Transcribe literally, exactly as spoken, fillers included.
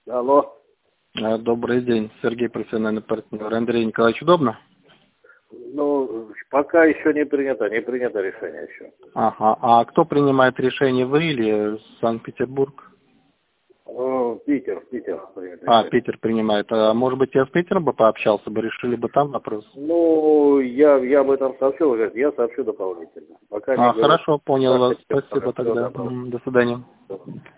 Алло. Э, Добрый день, Сергей, профессиональный партнер. Андрей Николаевич, удобно? Ну, пока еще не принято, не принято решение еще. Ага, а кто принимает решение, вы или Санкт-Петербург? Ну, Питер, Питер принято А, решение. Питер принимает. А может быть, я с Питером бы пообщался бы, решили бы там вопрос? Ну, я, я об этом сообщил, говорит, я сообщу дополнительно. Пока не А, говорю. хорошо, понял Так, вас. я Спасибо всё тогда. добро. М, До свидания.